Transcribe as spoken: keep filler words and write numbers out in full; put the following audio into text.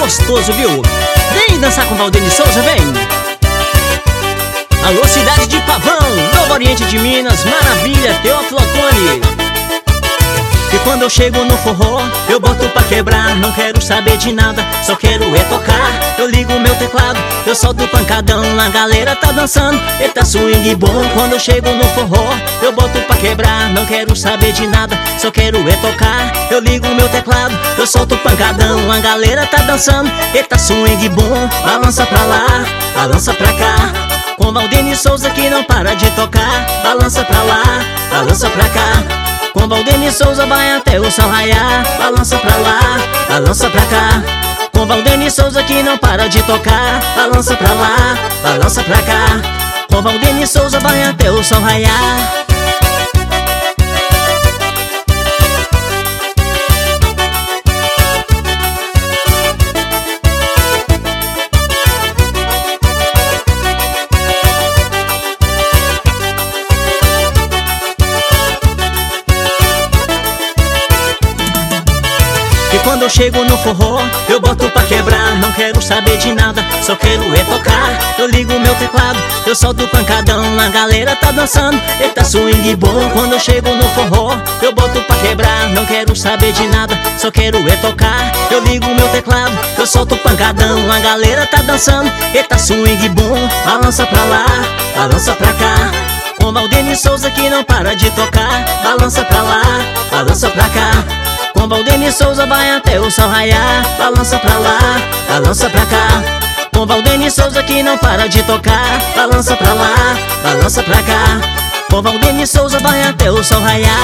gostoso, viu? Vem dançar com Valdene Souza, vem! Alô, cidade de Pavão, Novo Oriente de Minas, maravilha, Teófilo Otoni. E quando eu chego no forró, eu boto pra quebrar. Não quero saber de nada, só quero é tocar. Eu ligo meu teclado, eu solto pancadão. A galera tá dançando, eita swing bom. Quando eu chego no forró, eu boto pra quebrar. Não quero saber de nada, só quero é tocar. Eu ligo meu teclado, eu solto pancadão. A galera tá dançando, eita swing bom. Balança pra lá, balança pra cá, com Valdene Souza que não para de tocar. Balança pra lá, balança pra cá, com Valdene Souza vai até o sol raiar. Balança pra lá, balança pra cá, com Valdene Souza que não para de tocar. Balança pra lá, balança pra cá, com Valdene Souza vai até o sol raiar. E quando eu chego no forró, eu boto pra quebrar. Não quero saber de nada, só quero é tocar. Eu ligo meu teclado, eu solto pancadão. A galera tá dançando, eita swing bom. Quando eu chego no forró, eu boto pra quebrar. Não quero saber de nada, só quero é tocar. Eu ligo meu teclado, eu solto pancadão. A galera tá dançando, eita swing bom. Balança pra lá, balança pra cá, com Valdene Souza que não para de tocar. Balança pra lá, balança pra cá, com Valdene Souza vai até o sol raiar. Balança pra lá, balança pra cá, com Valdene Souza que não para de tocar. Balança pra lá, balança pra cá, com Valdene Souza vai até o sol raiar.